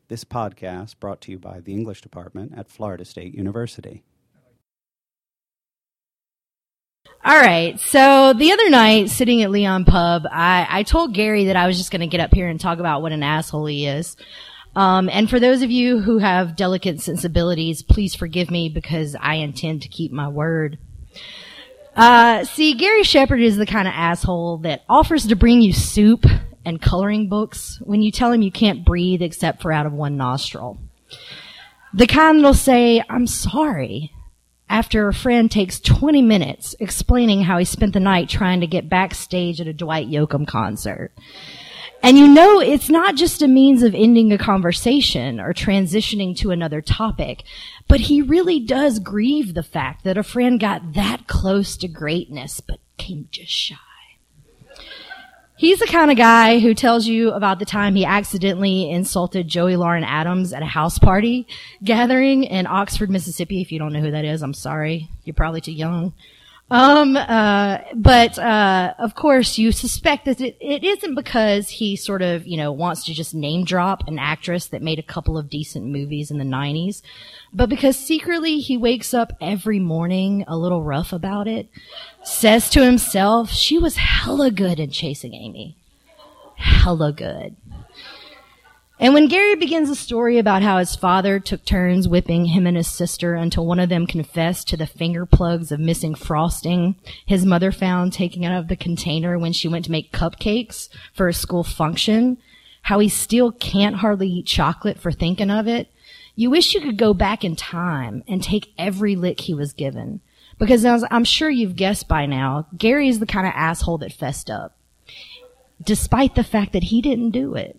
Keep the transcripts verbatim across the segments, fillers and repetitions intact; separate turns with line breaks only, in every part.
This podcast brought to you by the English Department at Florida State University.
All right, so the other night, sitting at Leon Pub, I, I told Gary that I was just going to get up here and talk about what an asshole he is. Um, and for those of you who have delicate sensibilities, please forgive me because I intend to keep my word. Uh, see, Gary Shepard is the kind of asshole that offers to bring you soup and coloring books when you tell him you can't breathe except for out of one nostril. The kind that'll say, "I'm sorry," after a friend takes twenty minutes explaining how he spent the night trying to get backstage at a Dwight Yoakam concert. And you know it's not just a means of ending a conversation or transitioning to another topic, but he really does grieve the fact that a friend got that close to greatness but came just shy. He's the kind of guy who tells you about the time he accidentally insulted Joey Lauren Adams at a house party gathering in Oxford, Mississippi. If you don't know who that is, I'm sorry. You're probably too young. Um, uh, but, uh, of course you suspect that it, it isn't because he sort of, you know, wants to just name drop an actress that made a couple of decent movies in the nineties, but because secretly he wakes up every morning a little rough about it, says to himself, she was hella good in Chasing Amy. Hella good. And when Gary begins a story about how his father took turns whipping him and his sister until one of them confessed to the finger plugs of missing frosting his mother found taken out of the container when she went to make cupcakes for a school function, how he still can't hardly eat chocolate for thinking of it, you wish you could go back in time and take every lick he was given. Because as I'm sure you've guessed by now, Gary is the kind of asshole that fessed up, despite the fact that he didn't do it.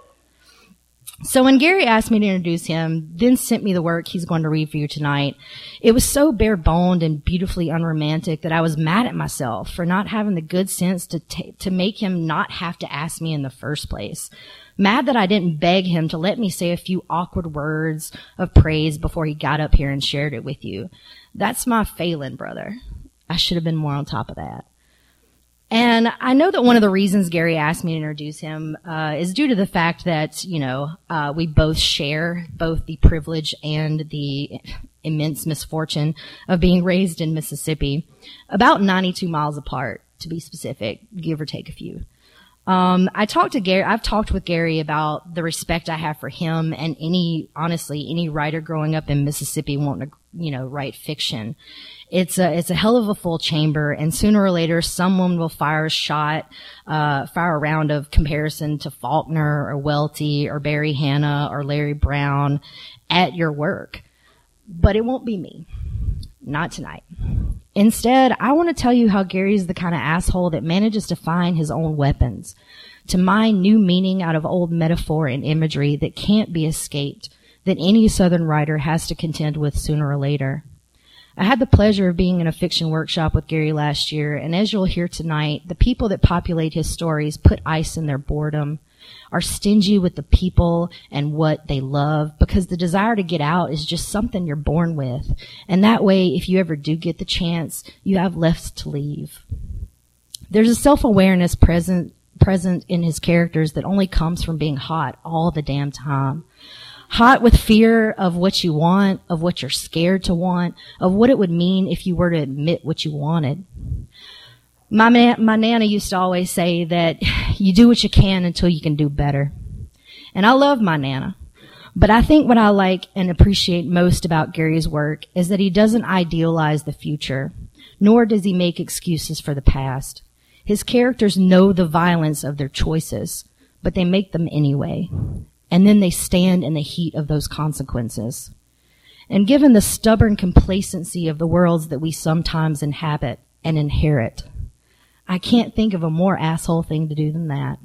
So when Gary asked me to introduce him, then sent me the work he's going to read for you tonight, it was so bare-boned and beautifully unromantic that I was mad at myself for not having the good sense to ta- to make him not have to ask me in the first place. Mad that I didn't beg him to let me say a few awkward words of praise before he got up here and shared it with you. That's my failing, brother. I should have been more on top of that. And I know that one of the reasons Gary asked me to introduce him uh, is due to the fact that, you know, uh, we both share both the privilege and the immense misfortune of being raised in Mississippi, about ninety-two miles apart, to be specific, give or take a few. Um, I talked to Gary, I've talked with Gary about the respect I have for him and any, honestly, any writer growing up in Mississippi wanting to, you know, write fiction. It's a, it's a hell of a full chamber, and sooner or later someone will fire a shot, uh, fire a round of comparison to Faulkner or Welty or Barry Hannah or Larry Brown at your work. But it won't be me. Not tonight. Instead, I want to tell you how Gary's the kind of asshole that manages to find his own weapons, to mine new meaning out of old metaphor and imagery that can't be escaped, that any Southern writer has to contend with sooner or later. I had the pleasure of being in a fiction workshop with Gary last year, and as you'll hear tonight, the people that populate his stories put ice in their boredom, are stingy with the people and what they love, because the desire to get out is just something you're born with. And that way, if you ever do get the chance, you have left to leave. There's a self-awareness present, present in his characters that only comes from being hot all the damn time. Hot with fear of what you want, of what you're scared to want, of what it would mean if you were to admit what you wanted. My ma- my Nana used to always say that you do what you can until you can do better. And I love my Nana. But I think what I like and appreciate most about Gary's work is that he doesn't idealize the future, nor does he make excuses for the past. His characters know the violence of their choices, but they make them anyway. And then they stand in the heat of those consequences. And given the stubborn complacency of the worlds that we sometimes inhabit and inherit, I can't think of a more asshole thing to do than that.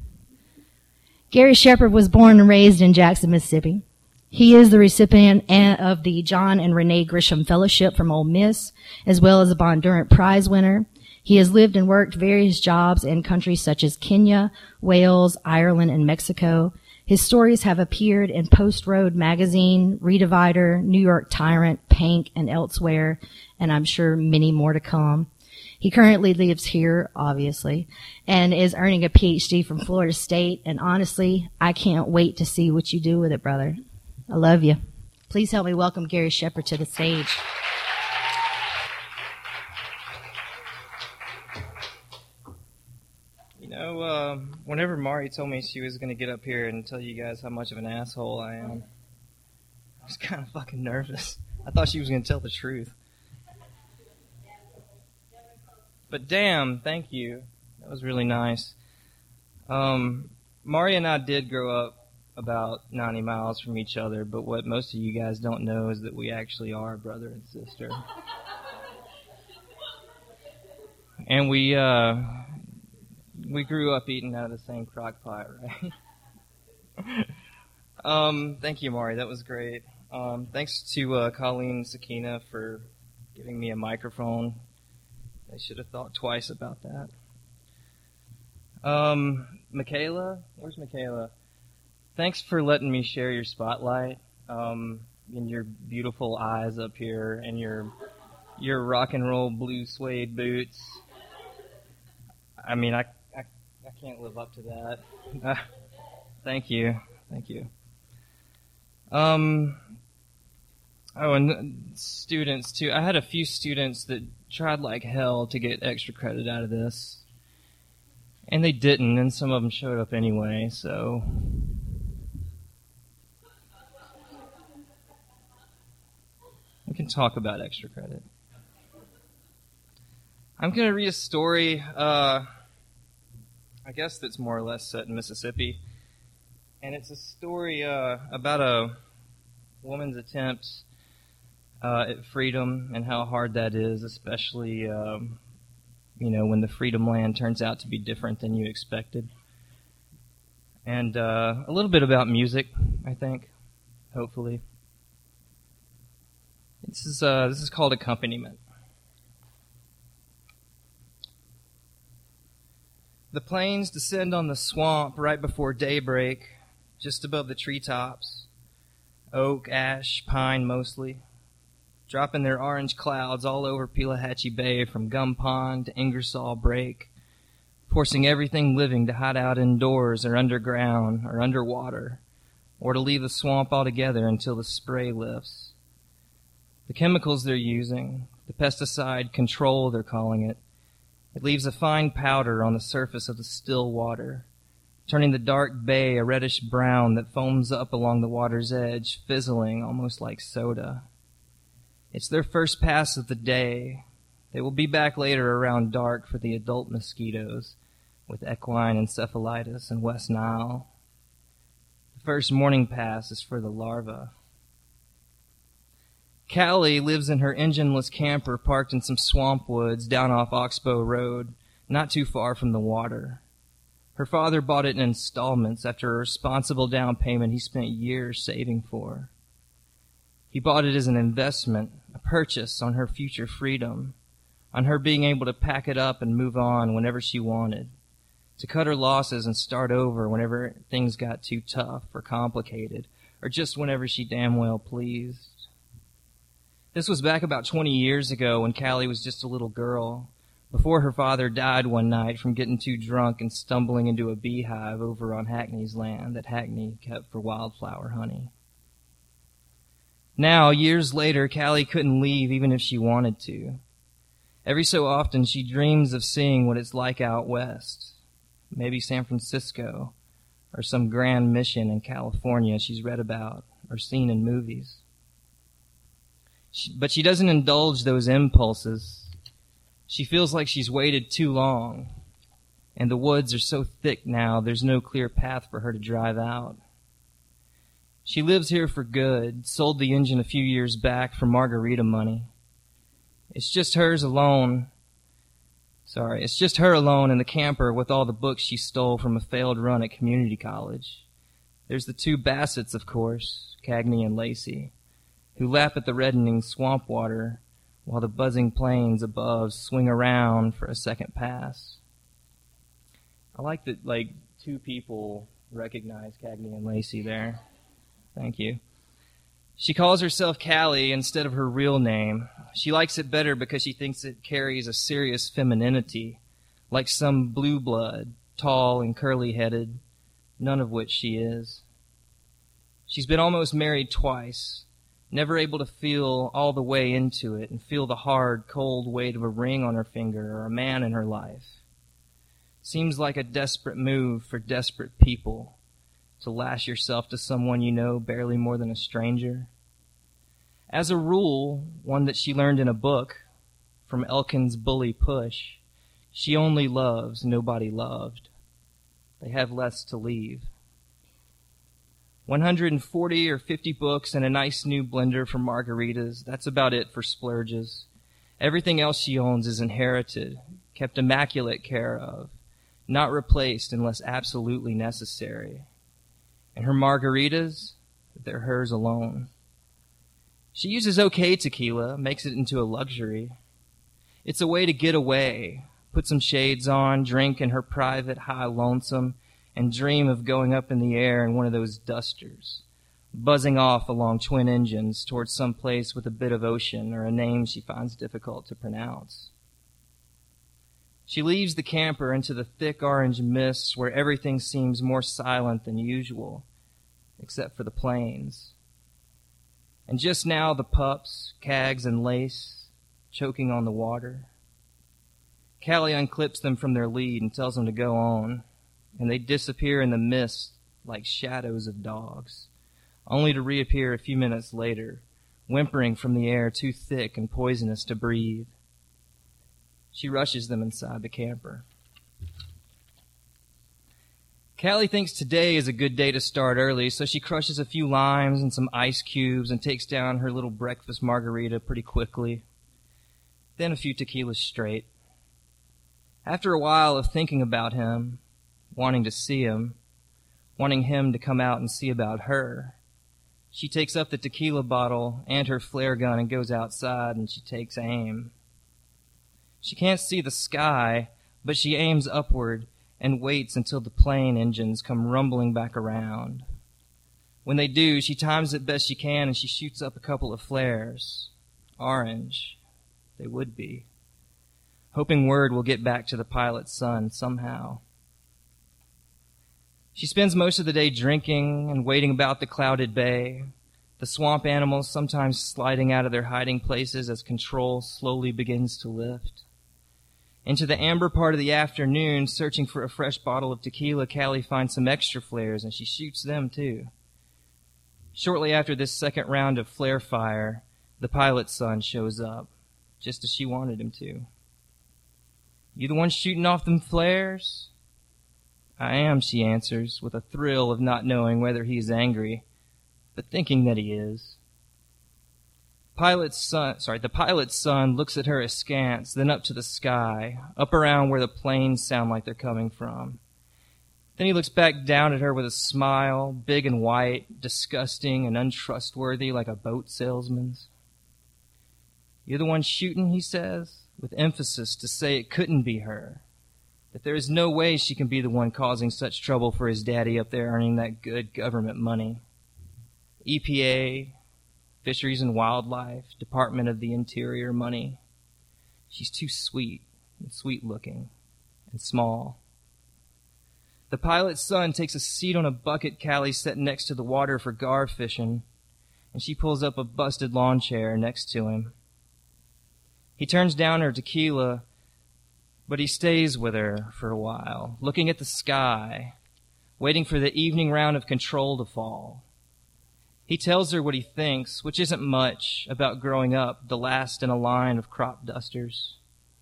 Gary Shepard was born and raised in Jackson, Mississippi. He is the recipient of the John and Renee Grisham Fellowship from Ole Miss, as well as a Bondurant Prize winner. He has lived and worked various jobs in countries such as Kenya, Wales, Ireland, and Mexico. His stories have appeared in Post Road Magazine, Redivider, New York Tyrant, Pank, and elsewhere, and I'm sure many more to come. He currently lives here, obviously, and is earning a P H D from Florida State. And honestly, I can't wait to see what you do with it, brother. I love you. Please help me welcome Gary Shepard to the stage.
You know, uh, whenever Mari told me she was going to get up here and tell you guys how much of an asshole I am, I was kind of fucking nervous. I thought she was going to tell the truth. But damn, thank you. That was really nice. Um, Mari and I did grow up about ninety miles from each other, but what most of you guys don't know is that we actually are brother and sister. And we, uh, we grew up eating out of the same crock pot, right? um, thank you, Mari. That was great. Um, thanks to uh, Colleen and Sakina for giving me a microphone. They should have thought twice about that. Um, Michaela? Where's Michaela? Thanks for letting me share your spotlight, um, and your beautiful eyes up here, and your your rock and roll blue suede boots. I mean, I, I, I can't live up to that. Uh, thank you. Thank you. Um, oh, and students, too. I had a few students that tried like hell to get extra credit out of this. And they didn't, and some of them showed up anyway, so... we can talk about extra credit. I'm going to read a story, uh, I guess that's more or less set in Mississippi. And it's a story uh, about a woman's attempts uh, at freedom and how hard that is, especially, um, you know, when the freedom land turns out to be different than you expected. And uh, a little bit about music, I think, hopefully. This is uh, this is called Accompaniment. The plains descend on the swamp right before daybreak, just above the treetops. Oak, ash, pine mostly, dropping their orange clouds all over Pelahatchie Bay from Gum Pond to Ingersoll Break, forcing everything living to hide out indoors or underground or underwater, or to leave the swamp altogether until the spray lifts. The chemicals they're using, the pesticide control they're calling it, it leaves a fine powder on the surface of the still water, turning the dark bay a reddish brown that foams up along the water's edge, fizzling almost like soda. It's their first pass of the day. They will be back later around dark for the adult mosquitoes with equine encephalitis and West Nile. The first morning pass is for the larvae. Callie lives in her engineless camper parked in some swamp woods down off Oxbow Road, not too far from the water. Her father bought it in installments after a responsible down payment he spent years saving for. He bought it as an investment, a purchase on her future freedom, on her being able to pack it up and move on whenever she wanted, to cut her losses and start over whenever things got too tough or complicated, or just whenever she damn well pleased. This was back about twenty years ago when Callie was just a little girl, before her father died one night from getting too drunk and stumbling into a beehive over on Hackney's land that Hackney kept for wildflower honey. Now, years later, Callie couldn't leave even if she wanted to. Every so often, she dreams of seeing what it's like out west, maybe San Francisco, or some grand mission in California she's read about or seen in movies. She, but she doesn't indulge those impulses. She feels like she's waited too long, and the woods are so thick now there's no clear path for her to drive out. She lives here for good, sold the engine a few years back for margarita money. It's just hers alone. Sorry, it's just her alone in the camper with all the books she stole from a failed run at community college. There's the two Bassets, of course, Cagney and Lacey, who lap at the reddening swamp water while the buzzing plains above swing around for a second pass. I like that, like, two people recognize Cagney and Lacey there. Thank you. She calls herself Callie instead of her real name. She likes it better because she thinks it carries a serious femininity, like some blue blood, tall and curly-headed, none of which she is. She's been almost married twice, never able to feel all the way into it and feel the hard, cold weight of a ring on her finger or a man in her life. Seems like a desperate move for desperate people, to lash yourself to someone you know barely more than a stranger. As a rule, one that she learned in a book from Elkin's Bully Push, she only loves nobody loved. They have less to leave. one hundred forty or fifty books and a nice new blender for margaritas, that's about it for splurges. Everything else she owns is inherited, kept immaculate care of, not replaced unless absolutely necessary. And her margaritas, they're hers alone. She uses okay tequila, makes it into a luxury. It's a way to get away, put some shades on, drink in her private high lonesome, and dream of going up in the air in one of those dusters, buzzing off along twin engines towards some place with a bit of ocean or a name she finds difficult to pronounce. She leaves the camper into the thick orange mists where everything seems more silent than usual, except for the planes. And just now the pups, Cags and Lace, choking on the water. Callie unclips them from their lead and tells them to go on, and they disappear in the mist like shadows of dogs, only to reappear a few minutes later, whimpering from the air too thick and poisonous to breathe. She rushes them inside the camper. Callie thinks today is a good day to start early, so she crushes a few limes and some ice cubes and takes down her little breakfast margarita pretty quickly. Then a few tequilas straight. After a while of thinking about him, wanting to see him, wanting him to come out and see about her, she takes up the tequila bottle and her flare gun and goes outside and she takes aim. She can't see the sky, but she aims upward and waits until the plane engines come rumbling back around. When they do, she times it best she can and she shoots up a couple of flares. Orange. They would be. Hoping word will get back to the pilot's son somehow. She spends most of the day drinking and waiting about the clouded bay, the swamp animals sometimes sliding out of their hiding places as control slowly begins to lift. Into the amber part of the afternoon, searching for a fresh bottle of tequila, Callie finds some extra flares, and she shoots them too. Shortly after this second round of flare fire, the pilot's son shows up, just as she wanted him to. "You the one shooting off them flares?" "I am," she answers, with a thrill of not knowing whether he is angry, but thinking that he is. Pilot's son, sorry, the pilot's son looks at her askance, then up to the sky, up around where the planes sound like they're coming from. Then he looks back down at her with a smile, big and white, disgusting and untrustworthy like a boat salesman's. "You're the one shooting," he says, with emphasis to say it couldn't be her, that there is no way she can be the one causing such trouble for his daddy up there earning that good government money. E P A, Fisheries and Wildlife, Department of the Interior money. She's too sweet and sweet-looking and small. The pilot's son takes a seat on a bucket Callie set next to the water for gar fishing, and she pulls up a busted lawn chair next to him. He turns down her tequila, but he stays with her for a while, looking at the sky, waiting for the evening round of control to fall. He tells her what he thinks, which isn't much, about growing up the last in a line of crop dusters.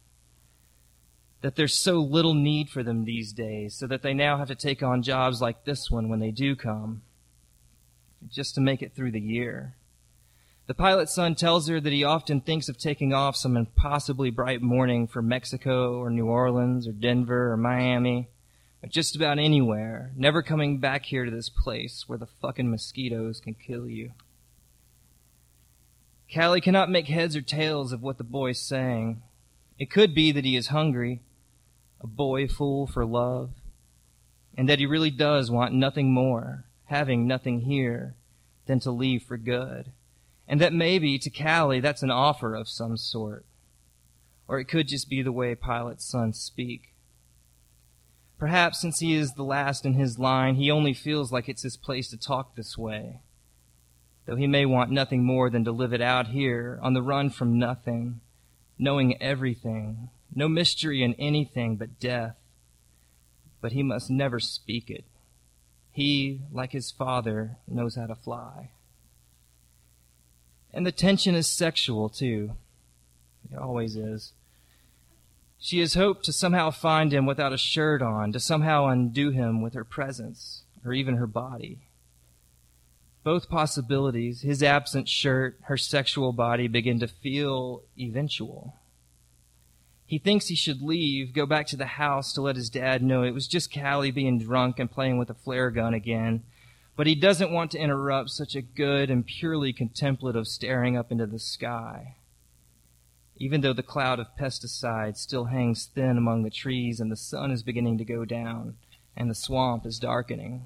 That there's so little need for them these days, so that they now have to take on jobs like this one when they do come, just to make it through the year. The pilot's son tells her that he often thinks of taking off some impossibly bright morning for Mexico or New Orleans or Denver or Miami, or just about anywhere, never coming back here to this place where the fucking mosquitoes can kill you. Callie cannot make heads or tails of what the boy's saying. It could be that he is hungry, a boy fool for love, and that he really does want nothing more, having nothing here, than to leave for good, and that maybe to Callie that's an offer of some sort. Or it could just be the way Pilate's sons speak. Perhaps since he is the last in his line, he only feels like it's his place to talk this way, though he may want nothing more than to live it out here, on the run from nothing, knowing everything, no mystery in anything but death. But he must never speak it. He, like his father, knows how to fly. And the tension is sexual, too. It always is. She has hoped to somehow find him without a shirt on, to somehow undo him with her presence, or even her body. Both possibilities, his absent shirt, her sexual body, begin to feel eventual. He thinks he should leave, go back to the house to let his dad know it was just Callie being drunk and playing with a flare gun again, but he doesn't want to interrupt such a good and purely contemplative staring up into the sky, even though the cloud of pesticides still hangs thin among the trees and the sun is beginning to go down and the swamp is darkening.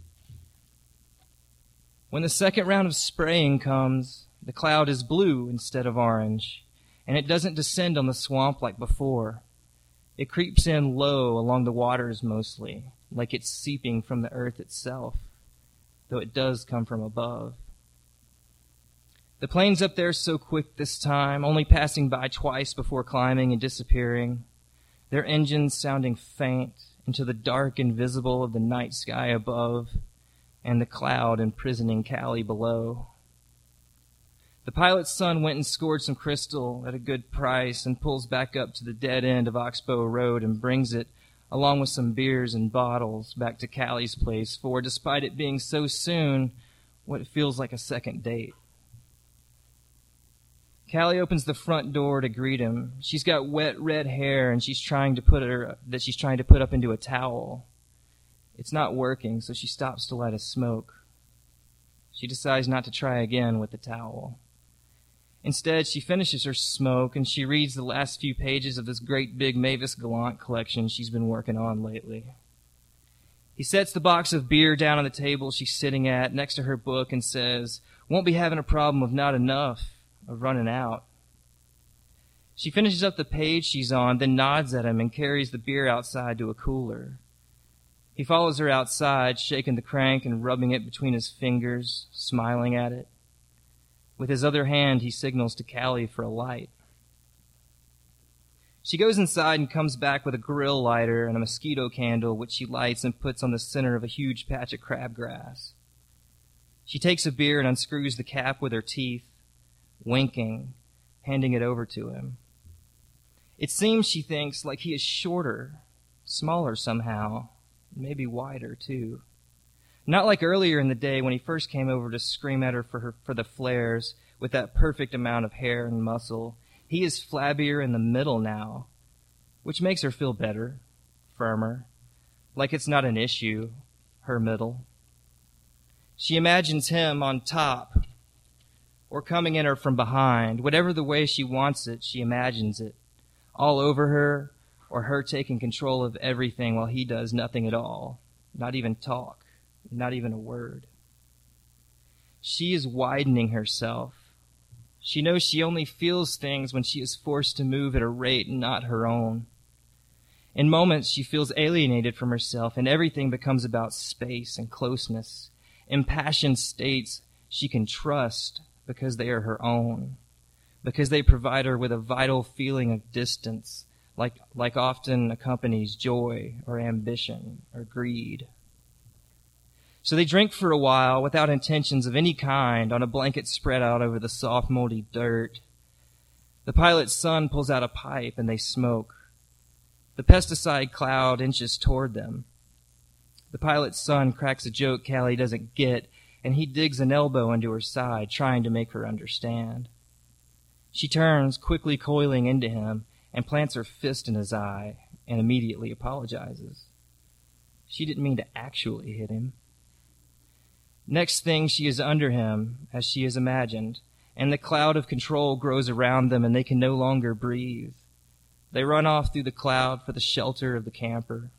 When the second round of spraying comes, the cloud is blue instead of orange, and it doesn't descend on the swamp like before. It creeps in low along the waters mostly, like it's seeping from the earth itself, though it does come from above. The plane's up there so quick this time, only passing by twice before climbing and disappearing, their engines sounding faint into the dark invisible of the night sky above and the cloud imprisoning Callie below. The pilot's son went and scored some crystal at a good price and pulls back up to the dead end of Oxbow Road and brings it, along with some beers and bottles, back to Callie's place for, despite it being so soon, what feels like a second date. Callie opens the front door to greet him. She's got wet red hair and she's trying to put her that she's trying to put up into a towel. It's not working, so she stops to light a smoke. She decides not to try again with the towel. Instead, she finishes her smoke and she reads the last few pages of this great big Mavis Gallant collection she's been working on lately. He sets the box of beer down on the table she's sitting at next to her book and says, "Won't be having a problem of not enough, of running out." She finishes up the page she's on, then nods at him and carries the beer outside to a cooler. He follows her outside, shaking the crank and rubbing it between his fingers, smiling at it. With his other hand, he signals to Callie for a light. She goes inside and comes back with a grill lighter and a mosquito candle, which she lights and puts on the center of a huge patch of crabgrass. She takes a beer and unscrews the cap with her teeth, winking, handing it over to him. It seems, she thinks, like he is shorter, smaller somehow, maybe wider too. Not like earlier in the day when he first came over to scream at her for her for the flares with that perfect amount of hair and muscle. He is flabbier in the middle now, which makes her feel better, firmer, like it's not an issue, her middle. She imagines him on top, or coming in her from behind. Whatever the way she wants it, she imagines it. All over her, or her taking control of everything while he does nothing at all, not even talk, not even a word. She is widening herself. She knows she only feels things when she is forced to move at a rate not her own. In moments, she feels alienated from herself, and everything becomes about space and closeness. Impassioned states she can trust because they are her own, because they provide her with a vital feeling of distance, like, like often accompanies joy or ambition or greed. So they drink for a while without intentions of any kind on a blanket spread out over the soft, moldy dirt. The pilot's son pulls out a pipe and they smoke. The pesticide cloud inches toward them. The pilot's son cracks a joke Callie doesn't get, and he digs an elbow into her side, trying to make her understand. She turns, quickly coiling into him, and plants her fist in his eye, and immediately apologizes. She didn't mean to actually hit him. Next thing, she is under him, as she has imagined, and the cloud of control grows around them, and they can no longer breathe. They run off through the cloud for the shelter of the camper.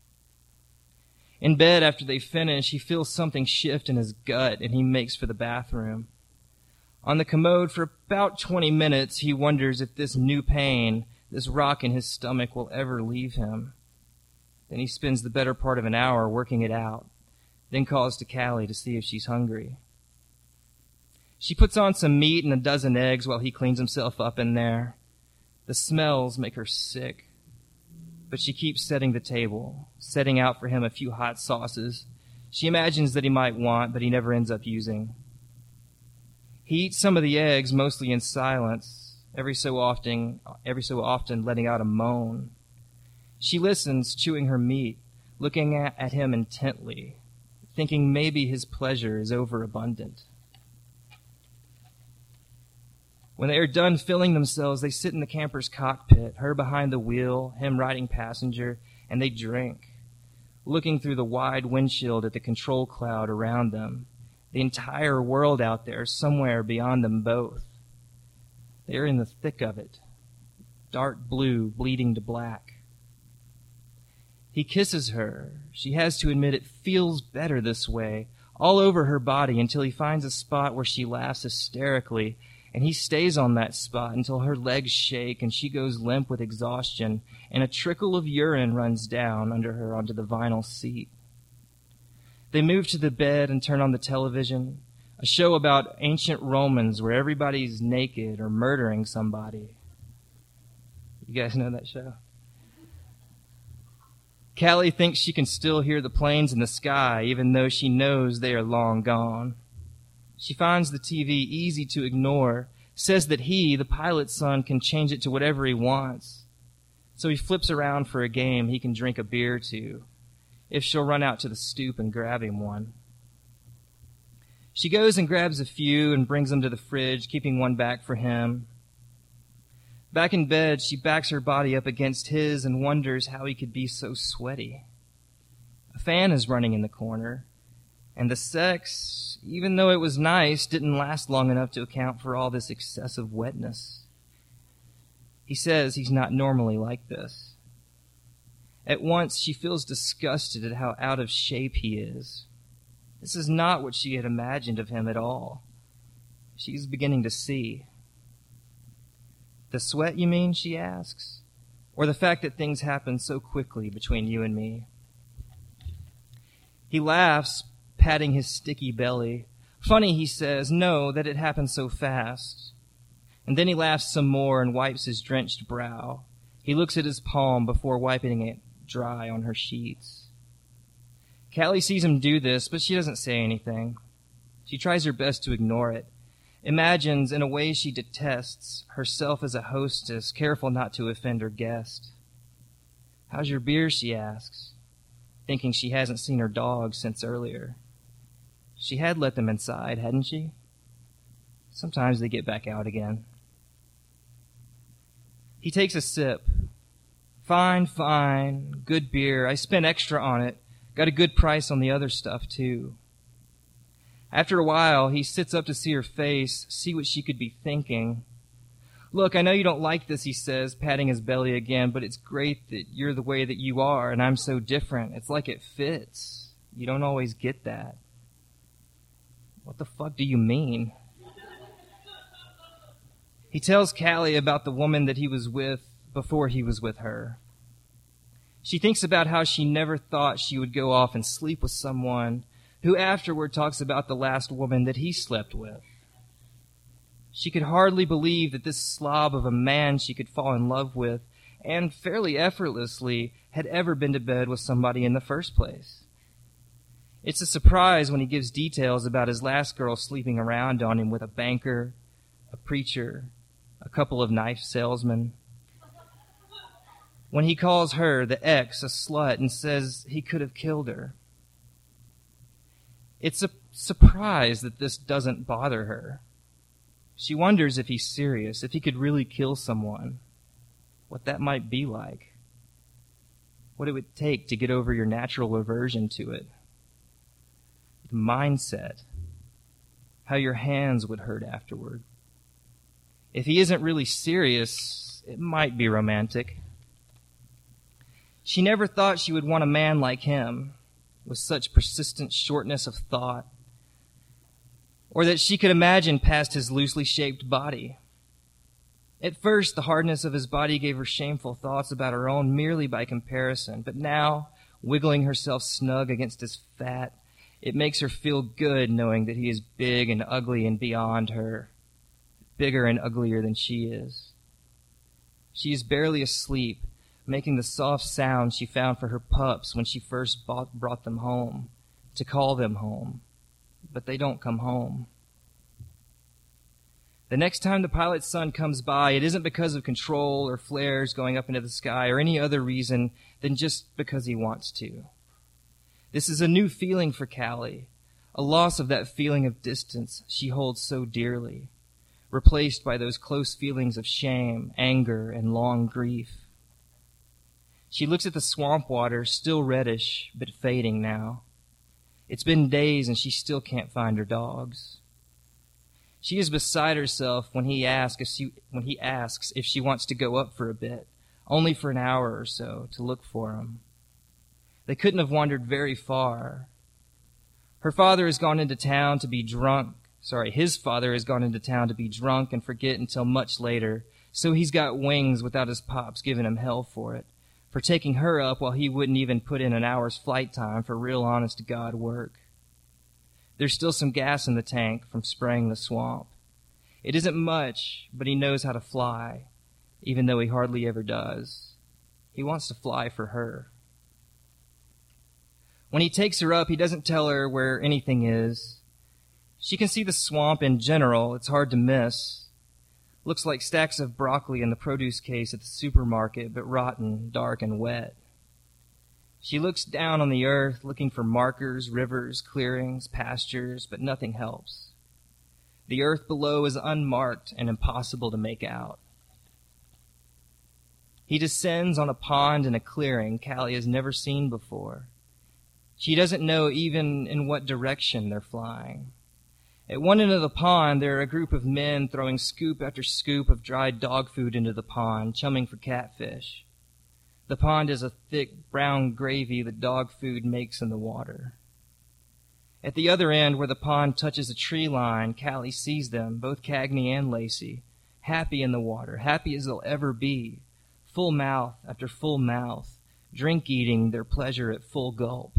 In bed, after they finish, he feels something shift in his gut, and he makes for the bathroom. On the commode for about twenty minutes, he wonders if this new pain, this rock in his stomach, will ever leave him. Then he spends the better part of an hour working it out, then calls to Callie to see if she's hungry. She puts on some meat and a dozen eggs while he cleans himself up in there. The smells make her sick, but she keeps setting the table, setting out for him a few hot sauces she imagines that he might want, but he never ends up using. He eats some of the eggs, mostly in silence, every so often, every so often letting out a moan. She listens, chewing her meat, looking at, at him intently, thinking maybe his pleasure is overabundant. When they are done filling themselves, they sit in the camper's cockpit, her behind the wheel, him riding passenger, and they drink, looking through the wide windshield at the control cloud around them, the entire world out there somewhere beyond them both. They are in the thick of it, dark blue bleeding to black. He kisses her. She has to admit it feels better this way, all over her body, until he finds a spot where she laughs hysterically, and he stays on that spot until her legs shake and she goes limp with exhaustion, and a trickle of urine runs down under her onto the vinyl seat. They move to the bed and turn on the television, a show about ancient Romans where everybody's naked or murdering somebody. You guys know that show? Callie thinks she can still hear the planes in the sky, even though she knows they are long gone. She finds the T V easy to ignore, says that he, the pilot's son, can change it to whatever he wants. So he flips around for a game he can drink a beer to, if she'll run out to the stoop and grab him one. She goes and grabs a few and brings them to the fridge, keeping one back for him. Back in bed, she backs her body up against his and wonders how he could be so sweaty. A fan is running in the corner, and the sex, even though it was nice, didn't last long enough to account for all this excessive wetness. He says he's not normally like this. At once, she feels disgusted at how out of shape he is. This is not what she had imagined of him at all. She's beginning to see. The sweat, you mean, she asks? Or the fact that things happen so quickly between you and me? He laughs, patting his sticky belly. Funny, he says, no, that it happened so fast. And then he laughs some more and wipes his drenched brow. He looks at his palm before wiping it dry on her sheets. Callie sees him do this, but she doesn't say anything. She tries her best to ignore it, imagines, in a way she detests, herself as a hostess, careful not to offend her guest. How's your beer, she asks, thinking she hasn't seen her dog since earlier. She had let them inside, hadn't she? Sometimes they get back out again. He takes a sip. Fine, fine, good beer. I spent extra on it. Got a good price on the other stuff, too. After a while, he sits up to see her face, see what she could be thinking. Look, I know you don't like this, he says, patting his belly again, but it's great that you're the way that you are, and I'm so different. It's like it fits. You don't always get that. What the fuck do you mean? He tells Callie about the woman that he was with before he was with her. She thinks about how she never thought she would go off and sleep with someone who afterward talks about the last woman that he slept with. She could hardly believe that this slob of a man she could fall in love with, and fairly effortlessly, had ever been to bed with somebody in the first place. It's a surprise when he gives details about his last girl sleeping around on him with a banker, a preacher, a couple of knife salesmen. When he calls her, the ex, a slut and says he could have killed her. It's a surprise that this doesn't bother her. She wonders if he's serious, if he could really kill someone, what that might be like, what it would take to get over your natural aversion to it, the mindset, how your hands would hurt afterward. If he isn't really serious, it might be romantic. She never thought she would want a man like him, with such persistent shortness of thought. or that she could imagine past his loosely shaped body. At first, the hardness of his body gave her shameful thoughts about her own merely by comparison, but now, wiggling herself snug against his fat, it makes her feel good knowing that he is big and ugly and beyond her, bigger and uglier than she is. She is barely asleep, making the soft sound she found for her pups when she first bought, brought them home, to call them home, but they don't come home. The next time the pilot's son comes by, it isn't because of control or flares going up into the sky or any other reason than just because he wants to. This is a new feeling for Callie, a loss of that feeling of distance she holds so dearly, replaced by those close feelings of shame, anger, and long grief. She looks at the swamp water, still reddish, but fading now. It's been days and she still can't find her dogs. She is beside herself when he asks if she, when he asks if she wants to go up for a bit, only for an hour or so, to look for him. They couldn't have wandered very far. Her father has gone into town to be drunk. Sorry, his father has gone into town to be drunk and forget until much later, so he's got wings without his pops giving him hell for it, for taking her up while he wouldn't even put in an hour's flight time for real honest-to-God work. There's still some gas in the tank from spraying the swamp. It isn't much, but he knows how to fly, even though he hardly ever does. He wants to fly for her. When he takes her up, he doesn't tell her where anything is. She can see the swamp in general. It's hard to miss. Looks like stacks of broccoli in the produce case at the supermarket, but rotten, dark, and wet. She looks down on the earth, looking for markers, rivers, clearings, pastures, but nothing helps. The earth below is unmarked and impossible to make out. He descends on a pond in a clearing Callie has never seen before. She doesn't know even in what direction they're flying. At one end of the pond, there are a group of men throwing scoop after scoop of dried dog food into the pond, chumming for catfish. The pond is a thick brown gravy that dog food makes in the water. At the other end, where the pond touches a tree line, Callie sees them, both Cagney and Lacey, happy in the water, happy as they'll ever be, full mouth after full mouth, drink-eating their pleasure at full gulp.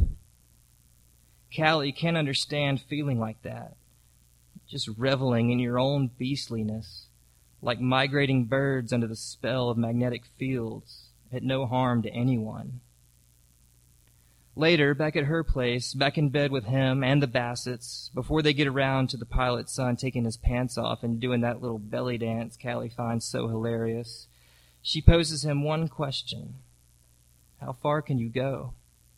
Callie can't understand feeling like that, just reveling in your own beastliness, like migrating birds under the spell of magnetic fields, at no harm to anyone. Later, back at her place, back in bed with him and the Bassetts, before they get around to the pilot's son taking his pants off and doing that little belly dance Callie finds so hilarious, she poses him one question. How far can you go?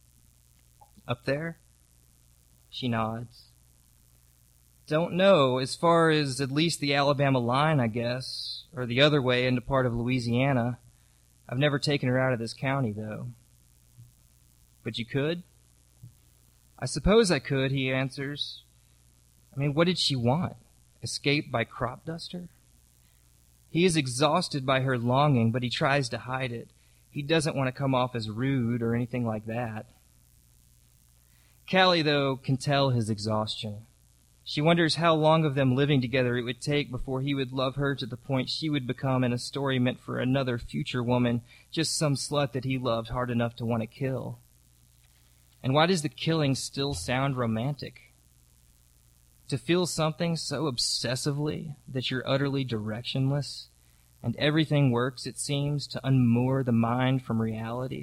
Up there? She nods. Don't know, as far as at least the Alabama line, I guess, or the other way into part of Louisiana. I've never taken her out of this county, though. But you could? I suppose I could, he answers. I mean, what did she want? Escape by crop duster? He is exhausted by her longing, but he tries to hide it. He doesn't want to come off as rude or anything like that. Callie, though, can tell his exhaustion. She wonders how long of them living together it would take before he would love her to the point she would become in a story meant for another future woman, just some slut that he loved hard enough to want to kill. And why does the killing still sound romantic? To feel something so obsessively that you're utterly directionless, and everything works, it seems, to unmoor the mind from reality.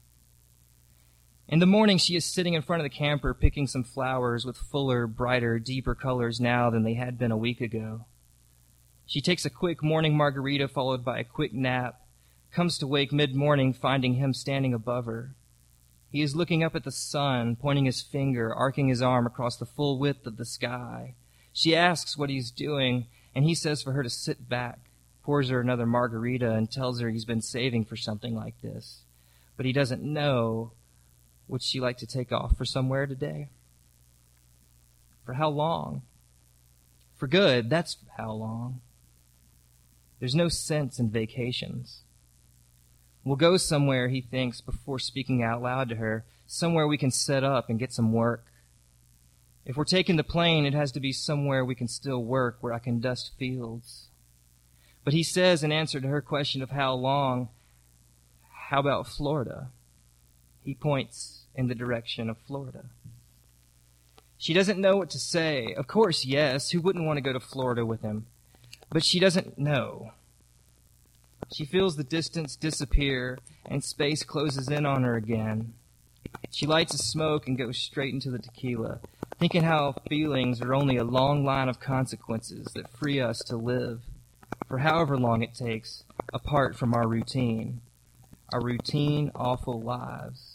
In the morning, she is sitting in front of the camper picking some flowers with fuller, brighter, deeper colors now than they had been a week ago. She takes a quick morning margarita followed by a quick nap, comes to wake mid-morning finding him standing above her. He is looking up at the sun, pointing his finger, arcing his arm across the full width of the sky. She asks what he's doing, and he says for her to sit back, pours her another margarita, and tells her he's been saving for something like this. But he doesn't know. Would she like to take off for somewhere today? For how long? For good, that's how long. There's no sense in vacations. We'll go somewhere, he thinks, before speaking out loud to her, somewhere we can set up and get some work. If we're taking the plane, it has to be somewhere we can still work, where I can dust fields. But he says, in answer to her question of how long, how about Florida? He points in the direction of Florida. She doesn't know what to say. Of course, yes, who wouldn't want to go to Florida with him? But she doesn't know. She feels the distance disappear and space closes in on her again. She lights a smoke and goes straight into the tequila, thinking how feelings are only a long line of consequences that free us to live, for however long it takes, apart from our routine, our routine, awful lives.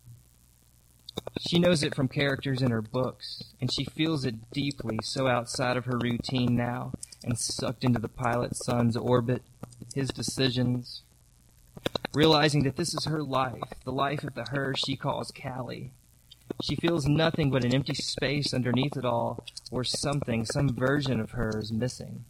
She knows it from characters in her books, and she feels it deeply, so outside of her routine now, and sucked into the pilot son's orbit, his decisions, realizing that this is her life, the life of the her she calls Callie. She feels nothing but an empty space underneath it all, where something, some version of her is missing.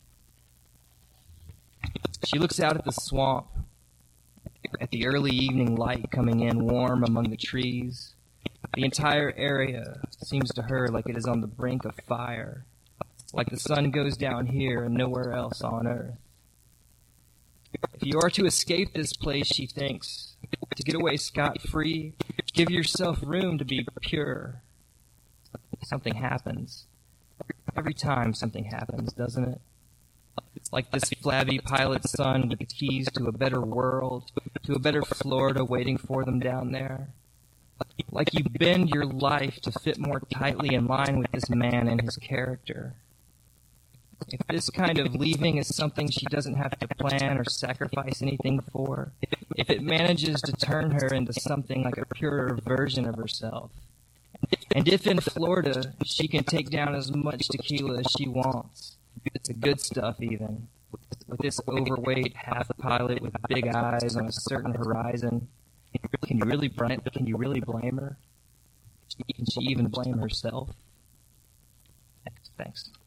She looks out at the swamp, at the early evening light coming in warm among the trees. The entire area seems to her like it is on the brink of fire, like the sun goes down here and nowhere else on earth. If you are to escape this place, she thinks, to get away scot-free, give yourself room to be pure. Something happens. Every time something happens, doesn't it? Like this flabby pilot's son with the keys to a better world, to a better Florida waiting for them down there. Like you bend your life to fit more tightly in line with this man and his character. If this kind of leaving is something she doesn't have to plan or sacrifice anything for, if it manages to turn her into something like a purer version of herself, and if in Florida she can take down as much tequila as she wants, the good stuff even, with this overweight half pilot with big eyes on a certain horizon, can you really blame, can you really blame her? Can she even blame herself? Thanks.